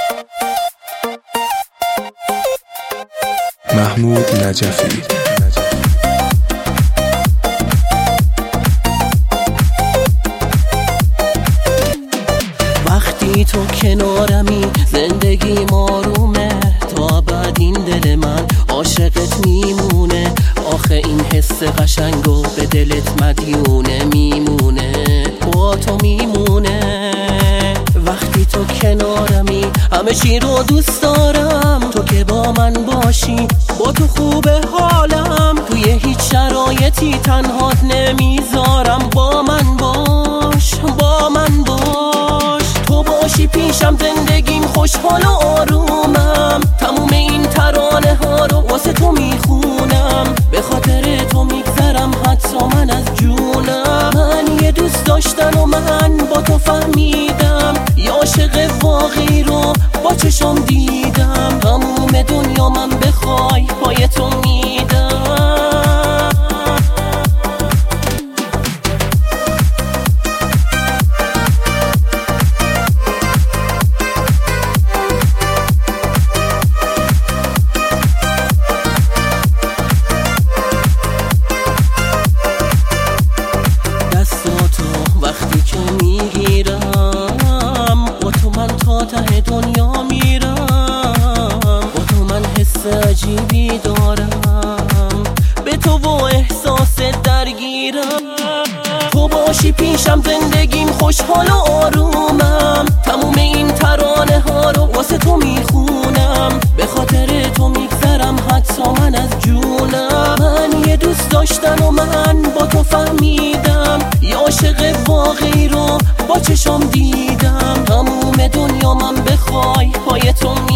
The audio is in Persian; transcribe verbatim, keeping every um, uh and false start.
محمود نجفی. وقتی تو کنارمی زندگی آرومه، تا بعد این دل من عاشقت میمونه. آخه این حس قشنگو به دلت مدیونه، میمونه با تو میمونه. وقتی تو کنارمی همه چی رو دوست دارم، تو که با من باشی با تو خوبه حالم. توی هیچ شرایطی تنهات نمیذارم، با من باش با من باش. تو باشی پیشم زندگیم خوشحال و آرومم، تموم این ترانه ها رو واسه تو میخونم. به خاطر تو میگذرم حتی من از جونم. من یه دوست داشتن و من با تو فهمیدم، یه عاشق واقعی رو با چشم دیدم. تموم دنیا من بخوای پای تو میدم. وقتی که میگیرم با تو من تا ته دنیا میرم. با تو من حس عجیبی دارم، به تو و احساس درگیرم. تو باشی پیشم زندگیم خوشحال و آرومم، تموم این ترانه ها رو واسه تو میخونم. به خاطر تو میگذرم حتی من از جونم. من یه دوست داشتن و من با تو فهمیدم، یه عاشق واقعی رو با چشم دیدم. تموم دنیا من بخوای پای تو می